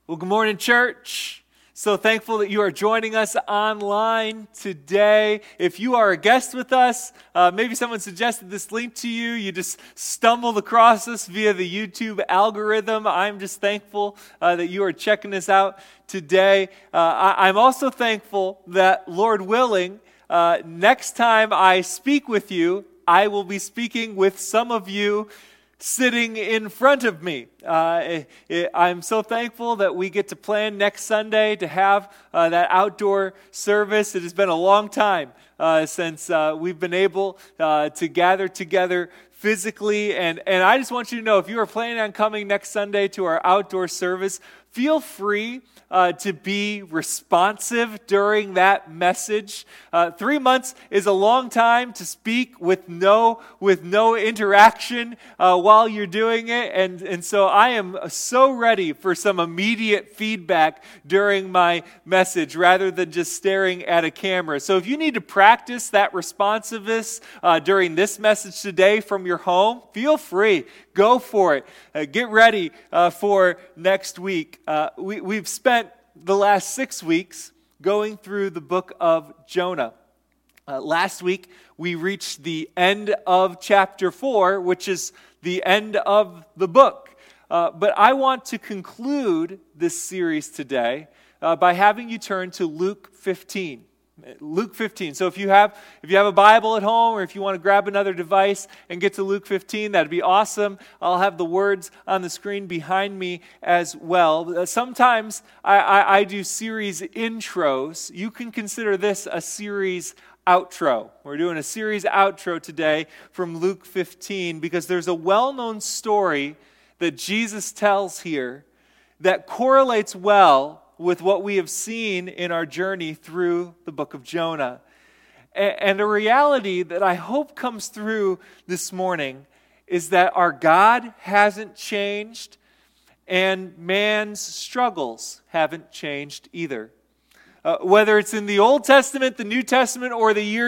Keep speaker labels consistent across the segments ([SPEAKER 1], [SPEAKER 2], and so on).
[SPEAKER 1] Well, good morning, church. So thankful that you are joining us online today. If you are a guest with us, maybe someone suggested this link to you. You just stumbled across us via the YouTube algorithm. I'm just thankful that you are checking us out today. I'm also thankful that, Lord willing, next time I speak with you, I will be speaking with some of you sitting in front of me. I'm so thankful that we get to plan next Sunday to have that outdoor service. It has been a long time since we've been able to gather together physically. And I just want you to know, if you are planning on coming next Sunday to our outdoor service, feel free to be responsive during that message. 3 months is a long time to speak with no interaction while you're doing it, and so I am so ready for some immediate feedback during my message rather than just staring at a camera. So if you need to practice that responsiveness during this message today from your home, feel free. Go for it. Get ready for next week. We've spent the last 6 weeks going through the book of Jonah. Last week, we reached the end of chapter 4, which is the end of the book. But I want to conclude this series today by having you turn to Luke 15. Luke 15. So if you have a Bible at home, or if you want to grab another device and get to Luke 15, that'd be awesome. I'll have the words on the screen behind me as well. Sometimes I do series intros. You can consider this a series outro. We're doing a series outro today from Luke 15 because there's a well-known story that Jesus tells here that correlates well with what we have seen in our journey through the book of Jonah. And a reality that I hope comes through this morning is that our God hasn't changed, and man's struggles haven't changed either. Whether it's in the Old Testament, the New Testament, or the year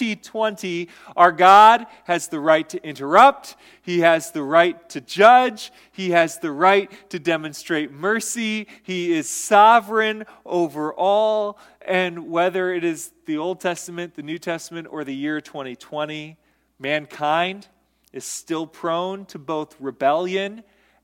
[SPEAKER 1] 2020, our God has the right to interrupt. He has the right to judge. He has the right to demonstrate mercy. He is sovereign over all. And whether it is the Old Testament, the New Testament, or the year 2020, mankind is still prone to both rebellion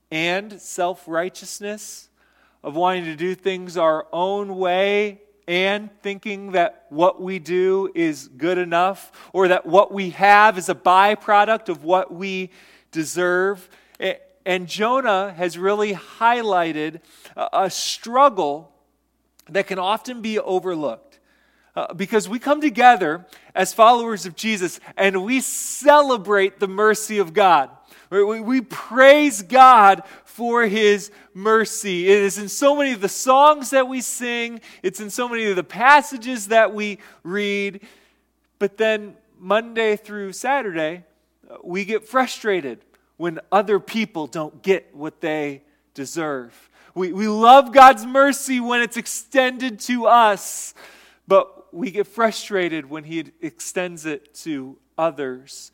[SPEAKER 1] and self-righteousness, of wanting to do things our own way, and thinking that what we do is good enough, or that what we have is a byproduct of what we deserve. And Jonah has really highlighted a struggle that can often be overlooked. Because we come together as followers of Jesus and we celebrate the mercy of God. We praise God for His mercy. It is in so many of the songs that we sing. It's in so many of the passages that we read. But then Monday through Saturday, we get frustrated when other people don't get what they deserve. We love God's mercy when it's extended to us, but we get frustrated when He extends it to others.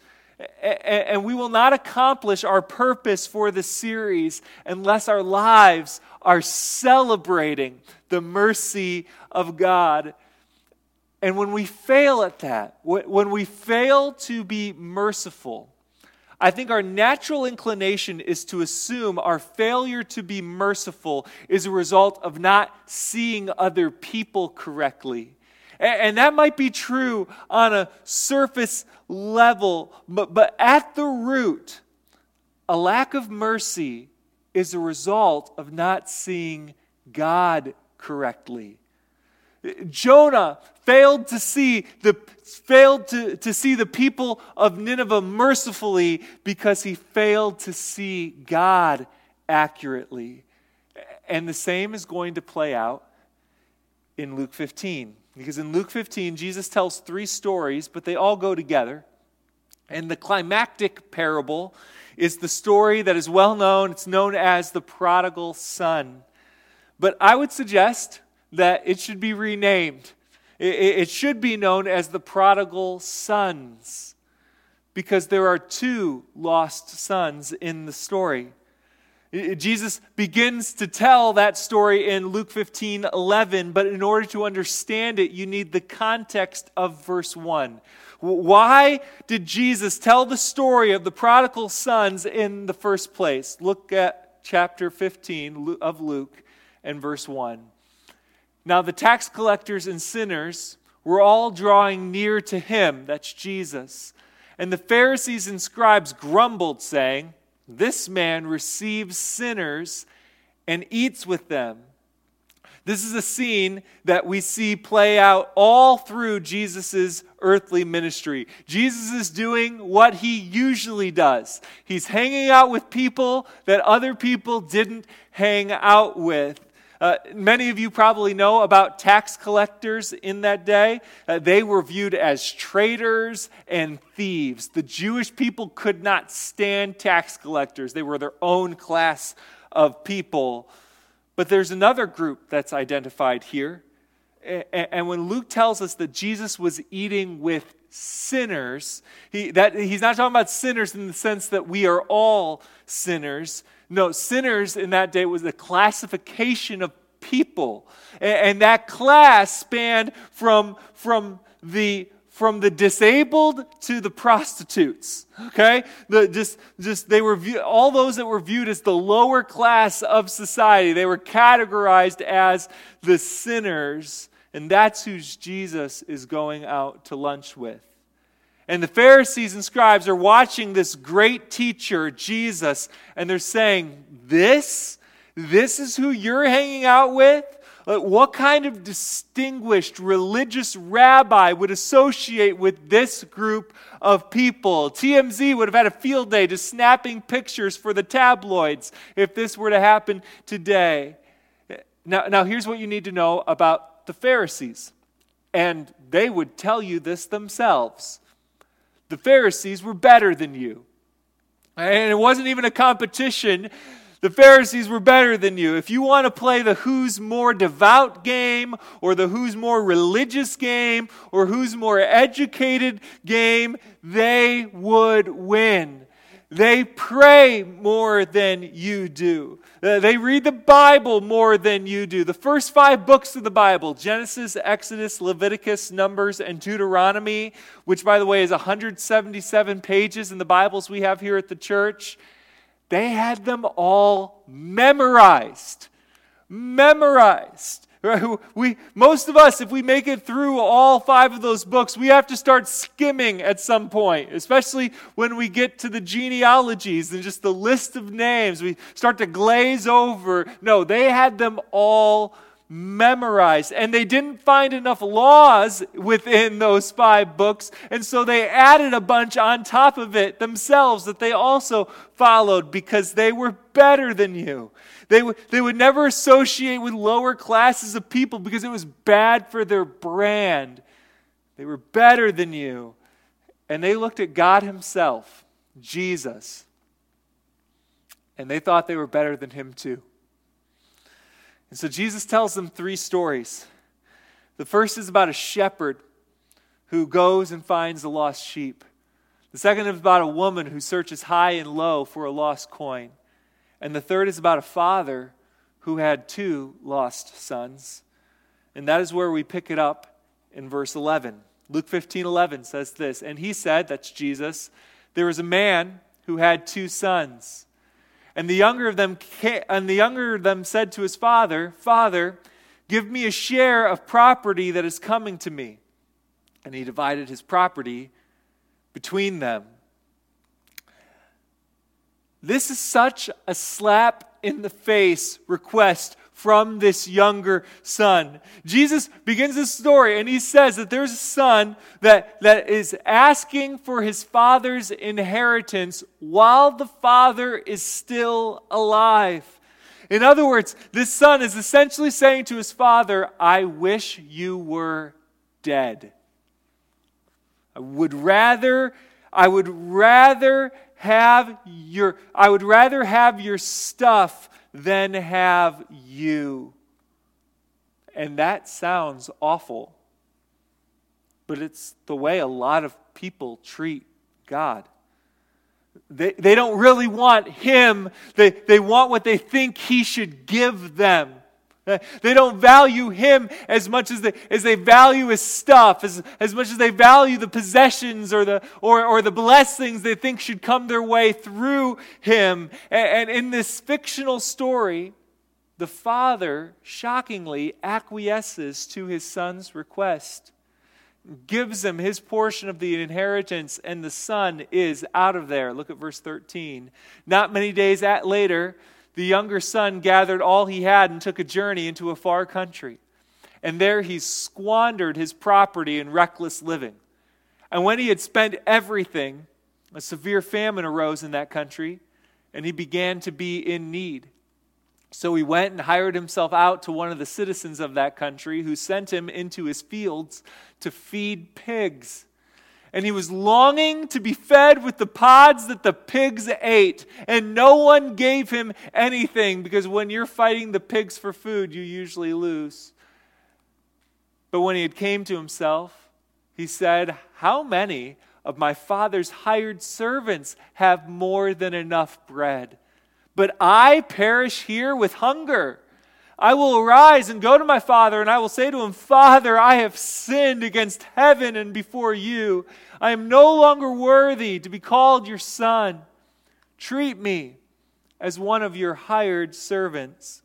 [SPEAKER 1] And we will not accomplish our purpose for this series unless our lives are celebrating the mercy of God. And when we fail at that, when we fail to be merciful, I think our natural inclination is to assume our failure to be merciful is a result of not seeing other people correctly. And that might be true on a surface level, but at the root, a lack of mercy is a result of not seeing God correctly. Jonah failed to see the people of Nineveh mercifully because he failed to see God accurately. And the same is going to play out in Luke 15. Because in Luke 15, Jesus tells 3 stories, but they all go together. And the climactic parable is the story that is well known. It's known as the prodigal son. But I would suggest that it should be renamed. It should be known as the prodigal sons, because there are 2 lost sons in the story. Jesus begins to tell that story in Luke 15:11, but in order to understand it, you need the context of verse 1. Why did Jesus tell the story of the prodigal sons in the first place? Look at chapter 15 of Luke and verse 1. Now the tax collectors and sinners were all drawing near to him, that's Jesus. And the Pharisees and scribes grumbled, saying, "This man receives sinners and eats with them." This is a scene that we see play out all through Jesus' earthly ministry. Jesus is doing what he usually does. He's hanging out with people that other people didn't hang out with. Many of you probably know about tax collectors in that day. They were viewed as traitors and thieves. The Jewish people could not stand tax collectors. They were their own class of people. But there's another group that's identified here. And when Luke tells us that Jesus was eating with sinners, he's not talking about sinners in the sense that we are all sinners. No, sinners in that day was a classification of people. And that class spanned from the disabled to the prostitutes. Okay? They were all those that were viewed as the lower class of society. They were categorized as the sinners, and that's who Jesus is going out to lunch with. And the Pharisees and scribes are watching this great teacher, Jesus, and they're saying, This is who you're hanging out with? What kind of distinguished religious rabbi would associate with this group of people? TMZ would have had a field day just snapping pictures for the tabloids if this were to happen today. Now here's what you need to know about the Pharisees. And they would tell you this themselves. The Pharisees were better than you. And it wasn't even a competition. The Pharisees were better than you. If you want to play the who's more devout game, or the who's more religious game, or who's more educated game, they would win. They pray more than you do. They read the Bible more than you do. The first 5 books of the Bible, Genesis, Exodus, Leviticus, Numbers, and Deuteronomy, which, by the way, is 177 pages in the Bibles we have here at the church, they had them all memorized. Most of us, if we make it through all 5 of those books, we have to start skimming at some point, especially when we get to the genealogies and just the list of names. We start to glaze over. No, they had them all memorized, and they didn't find enough laws within those 5 books, and so they added a bunch on top of it themselves that they also followed because they were better than you. They would never associate with lower classes of people because it was bad for their brand. They were better than you, and they looked at God himself, Jesus, and they thought they were better than him too. And so Jesus tells them 3 stories. The first is about a shepherd who goes and finds a lost sheep. The second is about a woman who searches high and low for a lost coin. And the third is about a father who had 2 lost sons. And that is where we pick it up in verse 11. Luke 15:11 says this, "And he said," that's Jesus, "there was a man who had 2 sons. And the younger of them said to his father, 'Father, give me a share of property that is coming to me.' And he divided his property between them." This is such a slap in the face request from this younger son. Jesus begins this story and he says that there's a son that is asking for his father's inheritance while the father is still alive. In other words, this son is essentially saying to his father, "I wish you were dead. I would rather have your stuff than have you." And that sounds awful, but it's the way a lot of people treat God. They don't really want him. They want what they think he should give them. They don't value him as much as they value his stuff, as much as they value the possessions or the blessings they think should come their way through him. And in this fictional story, the father shockingly acquiesces to his son's request, gives him his portion of the inheritance, and the son is out of there. Look at verse 13. Not many days later, the younger son gathered all he had and took a journey into a far country. And there he squandered his property in reckless living. And when he had spent everything, a severe famine arose in that country, and he began to be in need. So he went and hired himself out to one of the citizens of that country, who sent him into his fields to feed pigs. And he was longing to be fed with the pods that the pigs ate. And no one gave him anything, because when you're fighting the pigs for food, you usually lose. But when he had came to himself, he said, "How many of my father's hired servants have more than enough bread? But I perish here with hunger. I will arise and go to my father, and I will say to him, 'Father, I have sinned against heaven and before you. I am no longer worthy to be called your son. Treat me as one of your hired servants.'"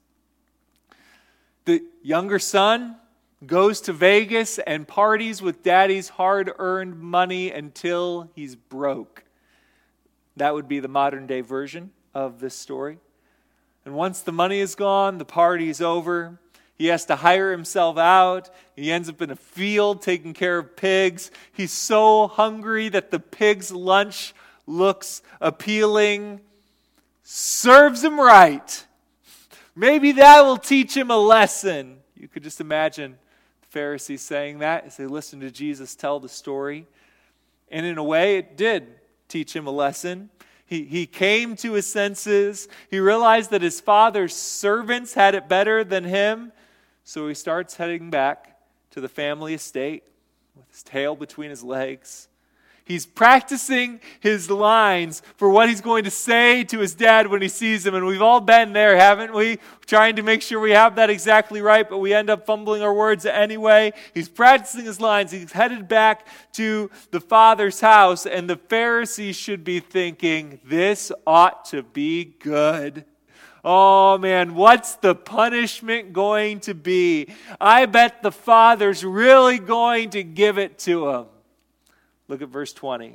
[SPEAKER 1] The younger son goes to Vegas and parties with daddy's hard-earned money until he's broke. That would be the modern-day version of this story. And once the money is gone, the party's over. He has to hire himself out. He ends up in a field taking care of pigs. He's so hungry that the pig's lunch looks appealing. Serves him right. Maybe that will teach him a lesson. You could just imagine the Pharisees saying that as they listened to Jesus tell the story. And in a way, it did teach him a lesson. He came to his senses. He realized that his father's servants had it better than him. So he starts heading back to the family estate with his tail between his legs. He's practicing his lines for what he's going to say to his dad when he sees him. And we've all been there, haven't we? Trying to make sure we have that exactly right, but we end up fumbling our words anyway. He's practicing his lines. He's headed back to the father's house, and the Pharisees should be thinking, this ought to be good. Oh man, what's the punishment going to be? I bet the father's really going to give it to him. Look at verse 20.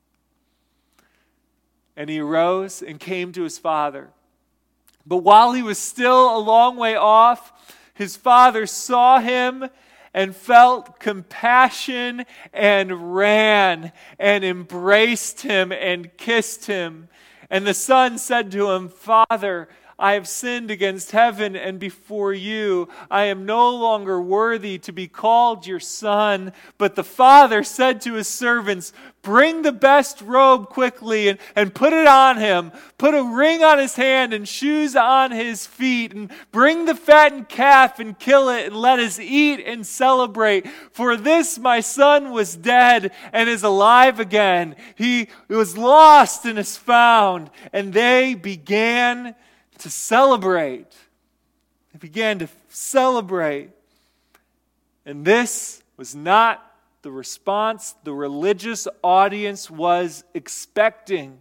[SPEAKER 1] And he arose and came to his father. But while he was still a long way off, his father saw him and felt compassion and ran and embraced him and kissed him. And the son said to him, "Father, I have sinned against heaven and before you. I am no longer worthy to be called your son." But the father said to his servants, "Bring the best robe quickly and put it on him. Put a ring on his hand and shoes on his feet. And bring the fattened calf and kill it, and let us eat and celebrate. For this my son was dead and is alive again. He was lost and is found." And they began to celebrate. They began to celebrate. And this was not the response the religious audience was expecting.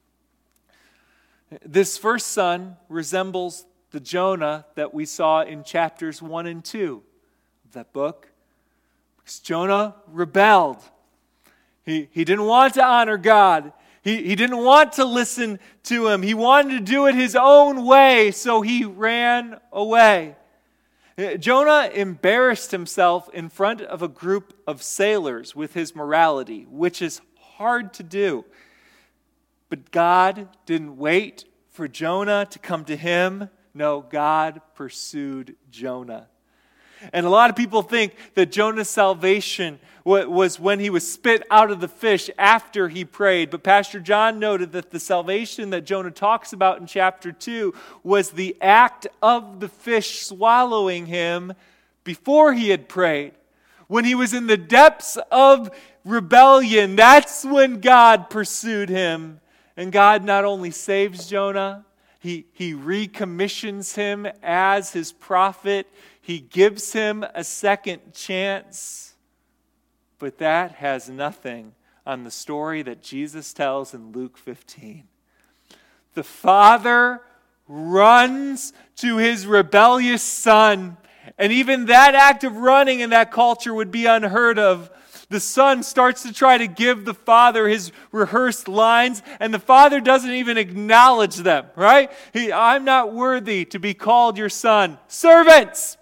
[SPEAKER 1] This first son resembles the Jonah that we saw in chapters 1 and 2 of that book. Because Jonah rebelled. He didn't want to honor God. He didn't want to listen to him. He wanted to do it his own way, so he ran away. Jonah embarrassed himself in front of a group of sailors with his morality, which is hard to do. But God didn't wait for Jonah to come to him. No, God pursued Jonah. And a lot of people think that Jonah's salvation was when he was spit out of the fish after he prayed. But Pastor John noted that the salvation that Jonah talks about in chapter 2 was the act of the fish swallowing him before he had prayed. When he was in the depths of rebellion, that's when God pursued him And God not only saves Jonah, he recommissions him as his prophet. He gives him a second chance. But that has nothing on the story that Jesus tells in Luke 15. The Father runs to his rebellious son. And even that act of running in that culture would be unheard of. The son starts to try to give the father his rehearsed lines, and the father doesn't even acknowledge them, right? I'm not worthy to be called your son. Servants,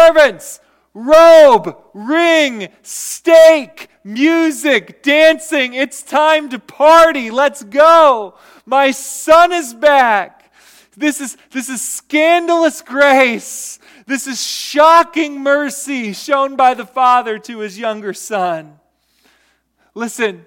[SPEAKER 1] robe, ring, steak, music, dancing. It's time to party. Let's go. My son is back. This is scandalous grace. This is shocking mercy shown by the father to his younger son. Listen,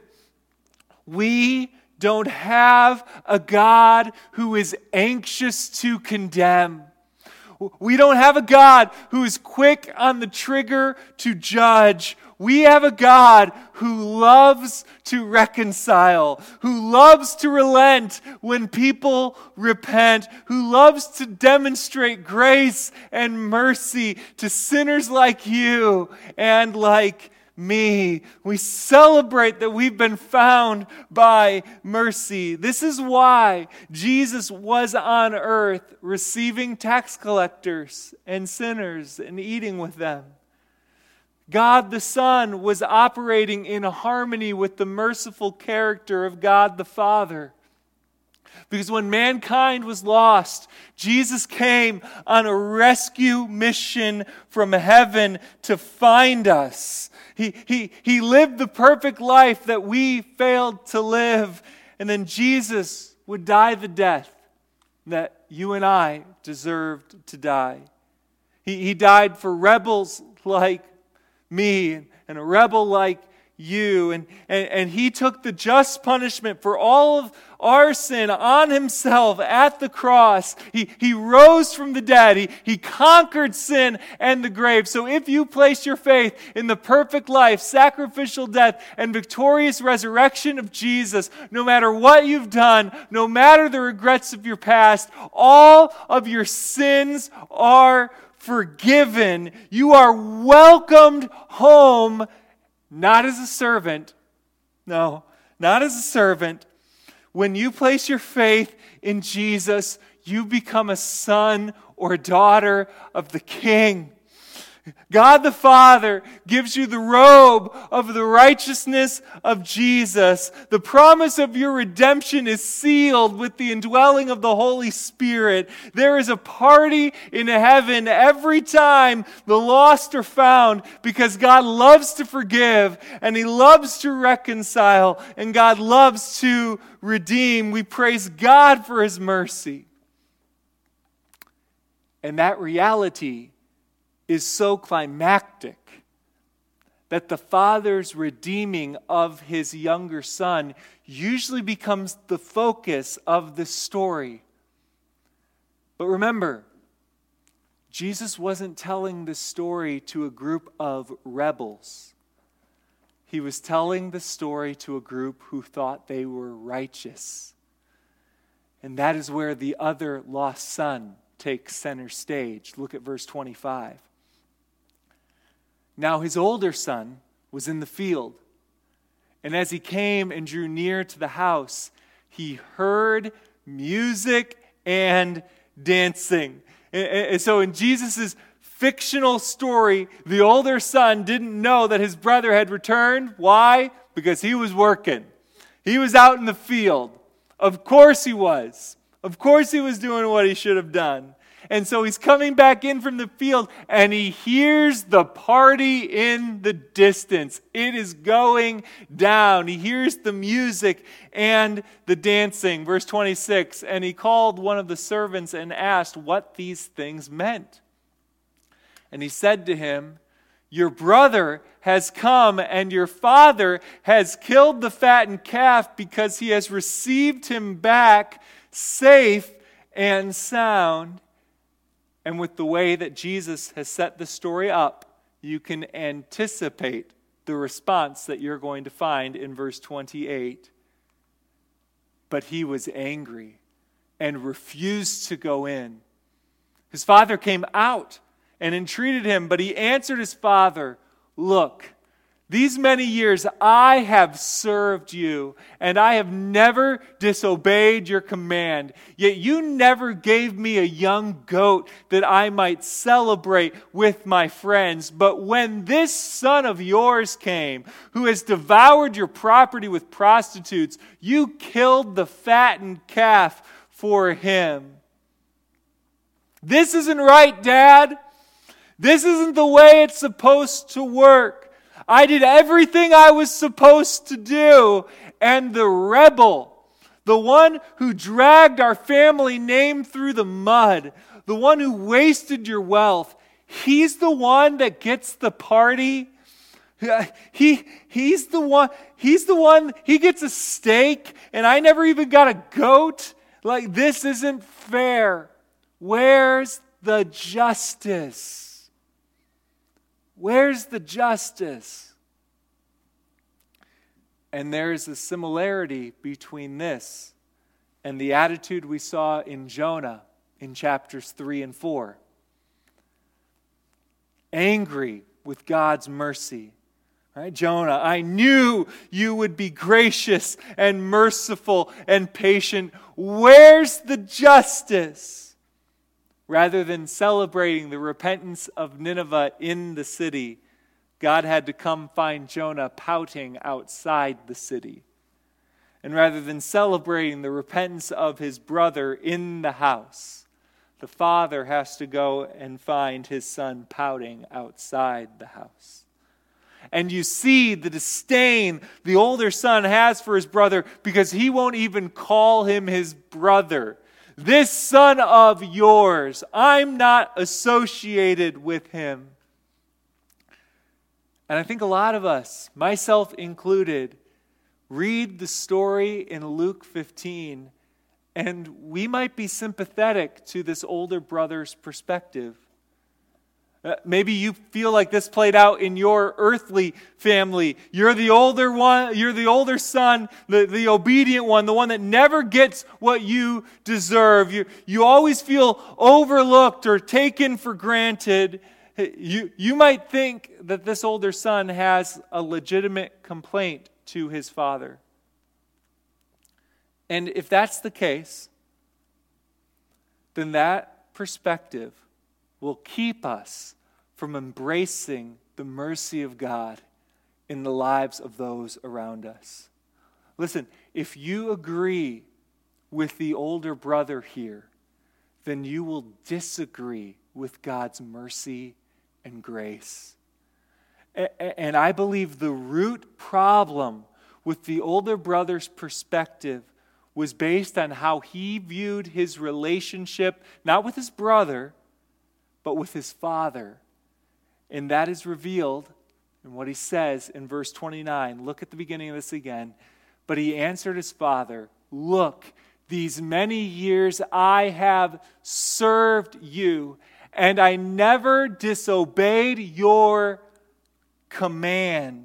[SPEAKER 1] we don't have a God who is anxious to condemn. We don't have a God who is quick on the trigger to judge. We have a God who loves to reconcile, who loves to relent when people repent, who loves to demonstrate grace and mercy to sinners like you and like me. We celebrate that we've been found by mercy. This is why Jesus was on earth receiving tax collectors and sinners and eating with them. God the Son was operating in harmony with the merciful character of God the Father. Because when mankind was lost, Jesus came on a rescue mission from heaven to find us. He lived the perfect life that we failed to live. And then Jesus would die the death that you and I deserved to die. He died for rebels like me and a rebel like you. And he took the just punishment for all of our sin on himself at the cross. He rose from the dead. He conquered sin and the grave. So if you place your faith in the perfect life, sacrificial death, and victorious resurrection of Jesus, no matter what you've done, no matter the regrets of your past, all of your sins are forgiven. You are welcomed home, not as a servant. No, not as a servant. When you place your faith in Jesus, you become a son or daughter of the King. God the Father gives you the robe of the righteousness of Jesus. The promise of your redemption is sealed with the indwelling of the Holy Spirit. There is a party in heaven every time the lost are found, because God loves to forgive and He loves to reconcile and God loves to redeem. We praise God for His mercy. And that reality is so climactic that the Father's redeeming of His younger son usually becomes the focus of the story. But remember, Jesus wasn't telling the story to a group of rebels. He was telling the story to a group who thought they were righteous. And that is where the other lost son takes center stage. Look at verse 25. Now his older son was in the field, and as he came and drew near to the house, he heard music and dancing. And so in Jesus' fictional story, the older son didn't know that his brother had returned. Why? Because he was working. He was out in the field. Of course he was. Of course he was doing what he should have done. And so he's coming back in from the field and he hears the party in the distance. It is going down. He hears the music and the dancing. Verse 26, and he called one of the servants and asked what these things meant. And he said to him, your brother has come and your father has killed the fattened calf because he has received him back safe and sound. And with the way that Jesus has set the story up, you can anticipate the response that you're going to find in verse 28. but he was angry and refused to go in. His father came out and entreated him, but he answered his father, "Look, these many years I have served you, and I have never disobeyed your command. Yet you never gave me a young goat that I might celebrate with my friends. But when this son of yours came, who has devoured your property with prostitutes, you killed the fattened calf for him." This isn't right, Dad. This isn't the way it's supposed to work. I did everything I was supposed to do, and the rebel, the one who dragged our family name through the mud, the one who wasted your wealth, he's the one that gets the party. He's the one, he gets a steak, and I never even got a goat. Like, this isn't fair. Where's the justice? Where's the justice? And there is a similarity between this and the attitude we saw in Jonah in chapters 3 and 4. Angry with God's mercy. Right? Jonah, I knew you would be gracious and merciful and patient. Where's the justice? Rather than celebrating the repentance of Nineveh in the city, God had to come find Jonah pouting outside the city. And rather than celebrating the repentance of his brother in the house, the father has to go and find his son pouting outside the house. And you see the disdain the older son has for his brother because he won't even call him his brother. This son of yours, I'm not associated with him. And I think a lot of us, myself included, read the story in Luke 15, and we might be sympathetic to this older brother's perspective. Maybe you feel like this played out in your earthly family. You're the older one, you're the older son, the obedient one, the one that never gets what you deserve. You always feel overlooked or taken for granted. You might think that this older son has a legitimate complaint to his father. And if that's the case, then that perspective will keep us from embracing the mercy of God in the lives of those around us. Listen, if you agree with the older brother here, then you will disagree with God's mercy and grace. And I believe the root problem with the older brother's perspective was based on how he viewed his relationship, not with his brother, but with his father. And that is revealed in what he says in verse 29. Look at the beginning of this again. But he answered his father, "Look, these many years I have served you, and I never disobeyed your command."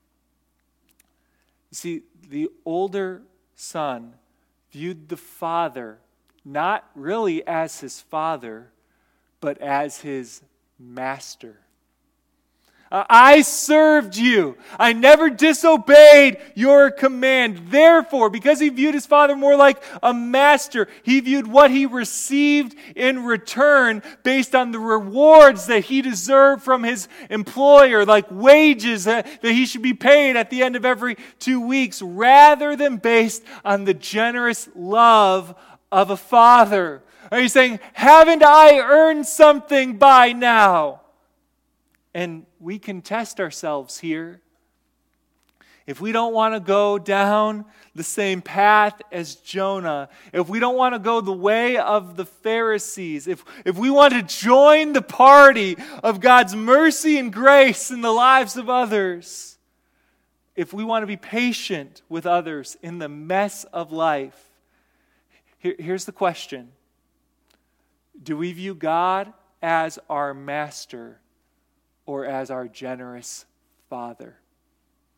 [SPEAKER 1] You see, the older son viewed the father not really as his father, but as his master. I served you. I never disobeyed your command. Therefore, because he viewed his father more like a master, he viewed what he received in return based on the rewards that he deserved from his employer, like wages that he should be paid at the end of every 2 weeks, rather than based on the generous love of a father. Are you saying, haven't I earned something by now? And we can test ourselves here. If we don't want to go down the same path as Jonah, if we don't want to go the way of the Pharisees, if we want to join the party of God's mercy and grace in the lives of others, if we want to be patient with others in the mess of life, here's the question. Do we view God as our master or as our generous Father?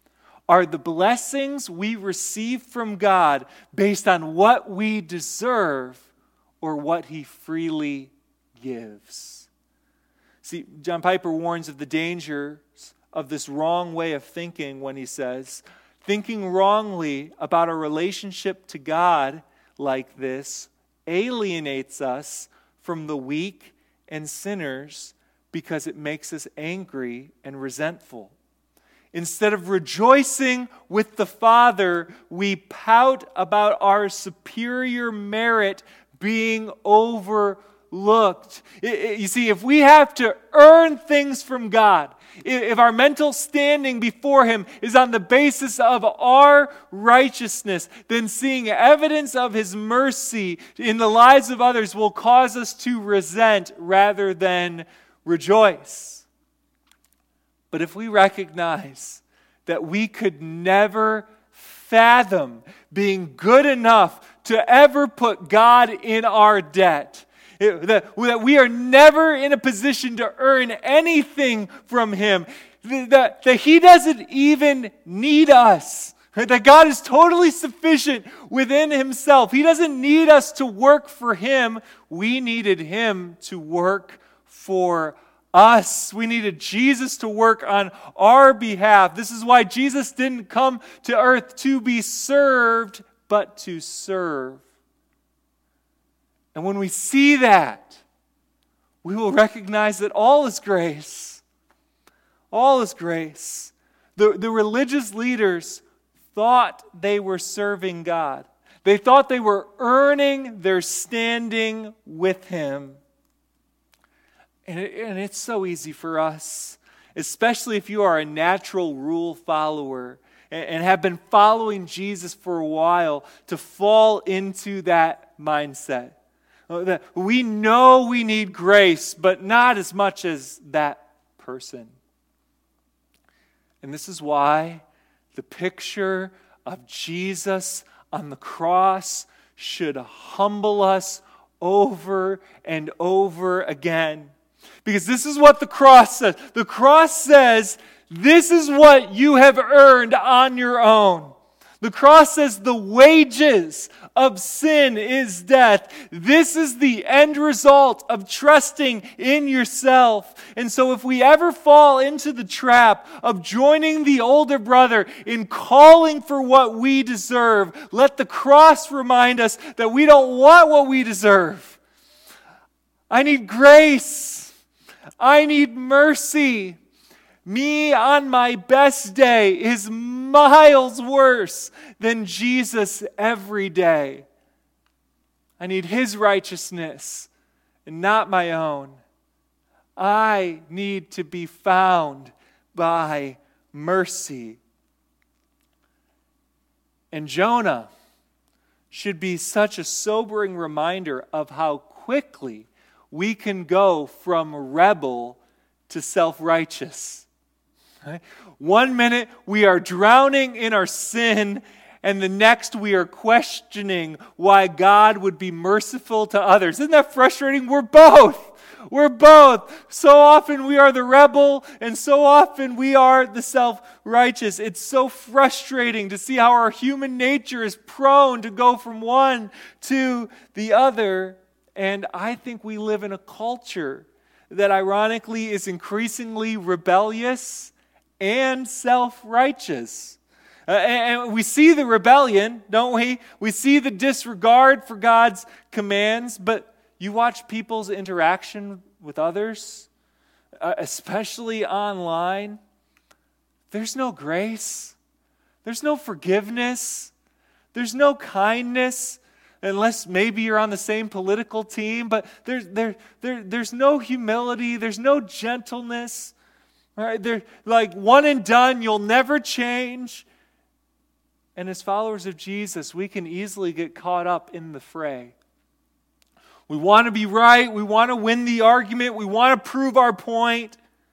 [SPEAKER 1] are the blessings we receive from God based on what we deserve or what He freely gives. See, John Piper warns of the dangers of this wrong way of thinking when he says, thinking wrongly about our relationship to God like this alienates us from the weak and sinners because it makes us angry and resentful. Instead of rejoicing with the Father, we pout about our superior merit being overlooked. You see, if we have to earn things from God, if our mental standing before Him is on the basis of our righteousness, then seeing evidence of His mercy in the lives of others will cause us to resent rather than rejoice. But if we recognize that we could never fathom being good enough to ever put God in our debt, that we are never in a position to earn anything from Him, that He doesn't even need us, that God is totally sufficient within Himself. He doesn't need us to work for Him. We needed Him to work for us. We needed Jesus to work on our behalf. This is why Jesus didn't come to earth to be served, but to serve. And when we see that, we will recognize that all is grace. All is grace. The religious leaders thought they were serving God. They thought they were earning their standing with Him. And it's so easy for us, especially if you are a natural rule follower and have been following Jesus for a while, to fall into that mindset. That we know we need grace, but not as much as that person. And this is why the picture of Jesus on the cross should humble us over and over again. Because this is what the cross says. The cross says, this is what you have earned on your own. The cross says the wages of sin is death. This is the end result of trusting in yourself. And so if we ever fall into the trap of joining the older brother in calling for what we deserve, let the cross remind us that we don't want what we deserve. I need grace. I need mercy. Me on my best day is miles worse than Jesus every day. I need His righteousness and not my own. I need to be found by mercy. And Jonah should be such a sobering reminder of how quickly we can go from rebel to self-righteous. Right? 1 minute we are drowning in our sin, and the next we are questioning why God would be merciful to others. Isn't that frustrating? We're both. We're both. So often we are the rebel, and so often we are the self-righteous. It's so frustrating to see how our human nature is prone to go from one to the other. And I think we live in a culture that ironically is increasingly rebellious and self-righteous. And we see the rebellion, don't we? We see the disregard for God's commands, but you watch people's interaction with others, especially online, there's no grace, there's no forgiveness, there's no kindness, unless maybe you're on the same political team, but there's no humility, there's no gentleness. Right? They're like one and done, you'll never change. And as followers of Jesus, we can easily get caught up in the fray. We want to be right, we want to win the argument, we want to prove our point.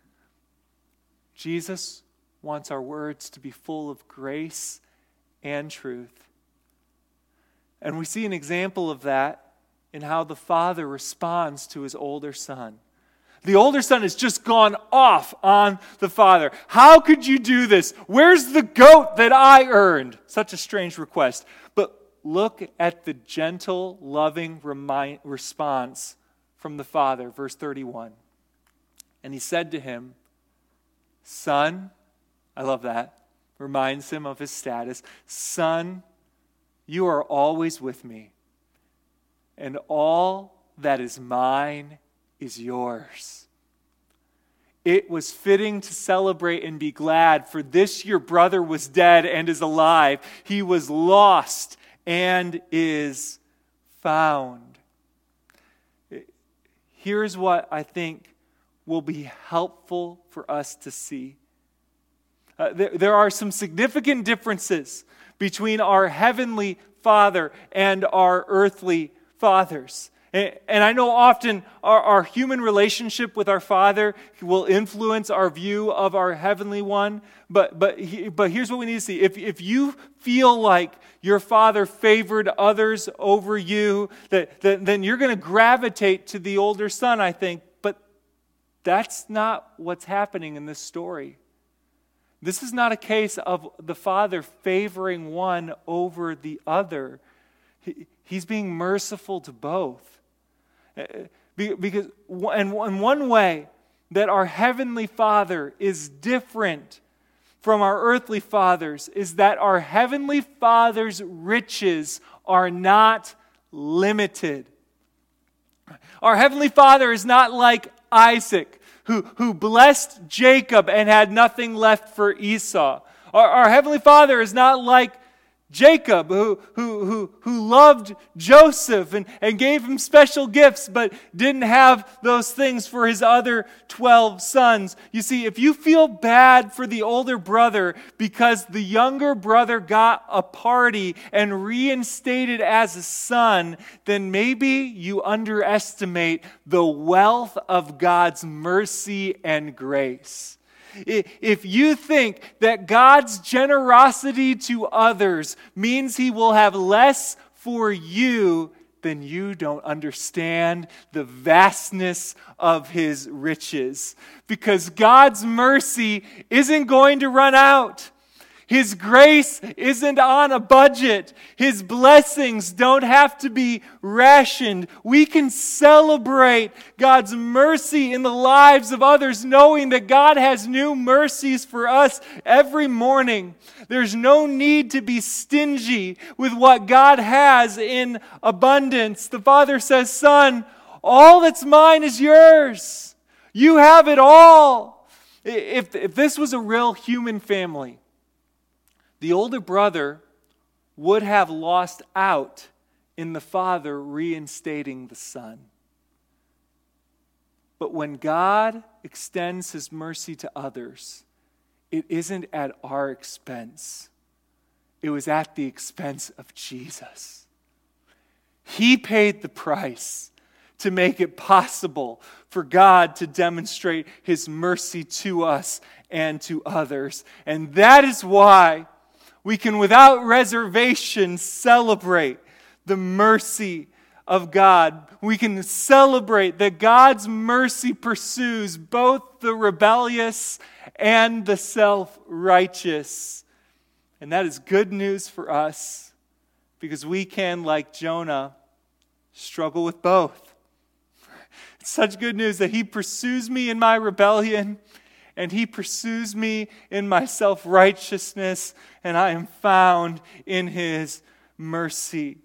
[SPEAKER 1] Jesus wants our words to be full of grace and truth. And we see an example of that in how the Father responds to His older son. The older son has just gone off on the father. How could you do this? Where's the goat that I earned? Such a strange request. But look at the gentle, loving response from the father. Verse 31. And he said to him, "Son," I love that, reminds him of his status. "Son, you are always with me, and all that is mine is yours." It was fitting to celebrate and be glad, for this your brother was dead and is alive. He was lost and is found. Here's what I think will be helpful for us to see. There are some significant differences between our heavenly Father and our earthly fathers. And I know often our human relationship with our Father will influence our view of our heavenly one. But here's what we need to see. If you feel like your Father favored others over you, then you're going to gravitate to the older son, I think. But that's not what's happening in this story. This is not a case of the Father favoring one over the other. He's being merciful to both. Because in one way that our heavenly Father is different from our earthly fathers is that our heavenly Father's riches are not limited. Our heavenly Father is not like Isaac, who blessed Jacob and had nothing left for Esau. Our heavenly Father is not like Jacob, who loved Joseph and gave him special gifts, but didn't have those things for his other 12 sons. You see, if you feel bad for the older brother because the younger brother got a party and reinstated as a son, then maybe you underestimate the wealth of God's mercy and grace. If you think that God's generosity to others means He will have less for you, then you don't understand the vastness of His riches. Because God's mercy isn't going to run out. His grace isn't on a budget. His blessings don't have to be rationed. We can celebrate God's mercy in the lives of others, knowing that God has new mercies for us every morning. There's no need to be stingy with what God has in abundance. The Father says, "Son, all that's mine is yours. You have it all." If this was a real human family, the older brother would have lost out in the father reinstating the son. But when God extends His mercy to others, it isn't at our expense. It was at the expense of Jesus. He paid the price to make it possible for God to demonstrate His mercy to us and to others. And that is why we can without reservation celebrate the mercy of God. We can celebrate that God's mercy pursues both the rebellious and the self-righteous. And that is good news for us because we can, like Jonah, struggle with both. It's such good news that He pursues me in my rebellion and He pursues me in my self-righteousness, and I am found in His mercy.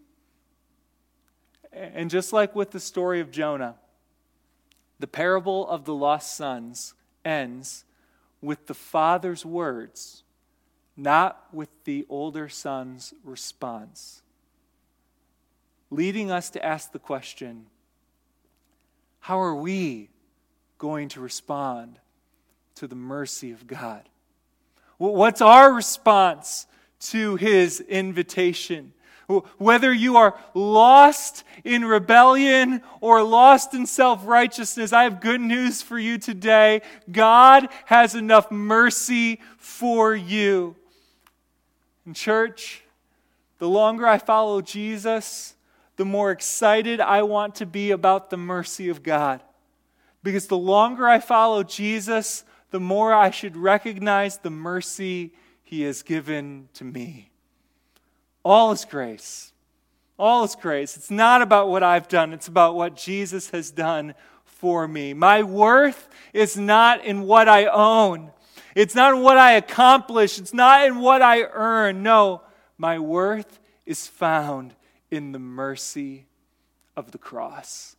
[SPEAKER 1] And just like with the story of Jonah, the parable of the lost sons ends with the father's words, not with the older son's response, leading us to ask the question, how are we going to respond to the mercy of God? What's our response to His invitation? Whether you are lost in rebellion or lost in self-righteousness, I have good news for you today. God has enough mercy for you. And church, the longer I follow Jesus, the more excited I want to be about the mercy of God. Because the longer I follow Jesus, the more I should recognize the mercy he has given to me. All is grace. All is grace. It's not about what I've done. It's about what Jesus has done for me. My worth is not in what I own. It's not in what I accomplish. It's not in what I earn. No, my worth is found in the mercy of the cross.